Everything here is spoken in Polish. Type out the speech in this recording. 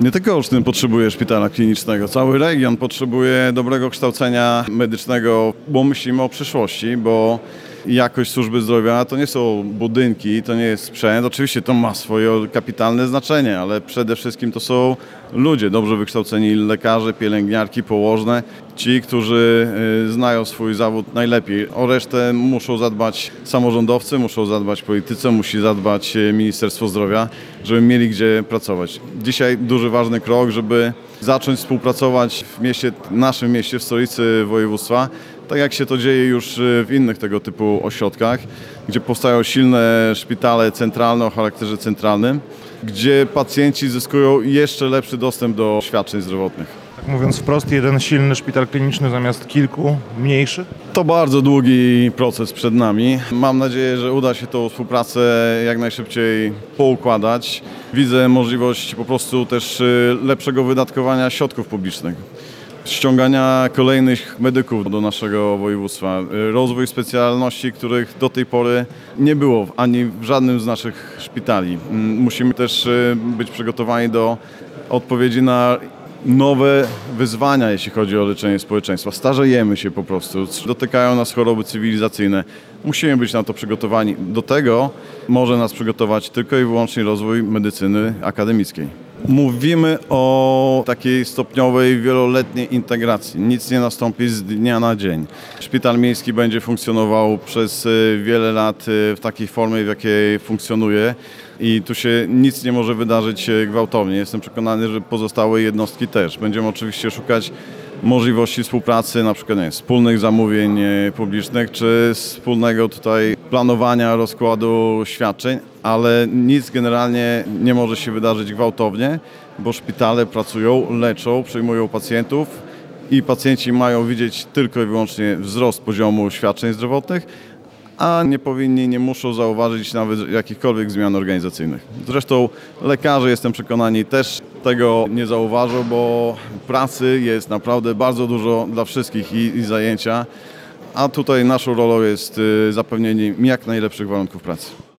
Nie tylko Olsztyn potrzebuje szpitala klinicznego, cały region potrzebuje dobrego kształcenia medycznego, bo myślimy o przyszłości, bo jakość służby zdrowia to nie są budynki, to nie jest sprzęt. Oczywiście to ma swoje kapitalne znaczenie, ale przede wszystkim to są ludzie, dobrze wykształceni lekarze, pielęgniarki, położne, ci, którzy znają swój zawód najlepiej. O resztę muszą zadbać samorządowcy, muszą zadbać politycy, musi zadbać Ministerstwo Zdrowia, żeby mieli gdzie pracować. Dzisiaj duży, ważny krok, żeby zacząć współpracować w mieście, naszym mieście, w stolicy województwa, tak jak się to dzieje już w innych tego typu ośrodkach, gdzie powstają silne szpitale centralne o charakterze centralnym, gdzie pacjenci zyskują jeszcze lepszy dostęp do świadczeń zdrowotnych. Tak mówiąc wprost, jeden silny szpital kliniczny zamiast kilku mniejszych? To bardzo długi proces przed nami. Mam nadzieję, że uda się tą współpracę jak najszybciej poukładać. Widzę możliwość po prostu też lepszego wydatkowania środków publicznych, ściągania kolejnych medyków do naszego województwa, rozwój specjalności, których do tej pory nie było ani w żadnym z naszych szpitali. Musimy też być przygotowani do odpowiedzi na nowe wyzwania, jeśli chodzi o leczenie społeczeństwa. Starzejemy się po prostu, dotykają nas choroby cywilizacyjne. Musimy być na to przygotowani. Do tego może nas przygotować tylko i wyłącznie rozwój medycyny akademickiej. Mówimy o takiej stopniowej, wieloletniej integracji. Nic nie nastąpi z dnia na dzień. Szpital miejski będzie funkcjonował przez wiele lat w takiej formie, w jakiej funkcjonuje i tu się nic nie może wydarzyć gwałtownie. Jestem przekonany, że pozostałe jednostki też. Będziemy oczywiście szukać możliwości współpracy, na przykład wspólnych zamówień publicznych, czy wspólnego tutaj planowania rozkładu świadczeń, ale nic generalnie nie może się wydarzyć gwałtownie, bo szpitale pracują, leczą, przyjmują pacjentów i pacjenci mają widzieć tylko i wyłącznie wzrost poziomu świadczeń zdrowotnych, a nie muszą zauważyć nawet jakichkolwiek zmian organizacyjnych. Zresztą lekarze, jestem przekonany, też tego nie zauważą, bo pracy jest naprawdę bardzo dużo dla wszystkich i zajęcia, a tutaj naszą rolą jest zapewnienie jak najlepszych warunków pracy.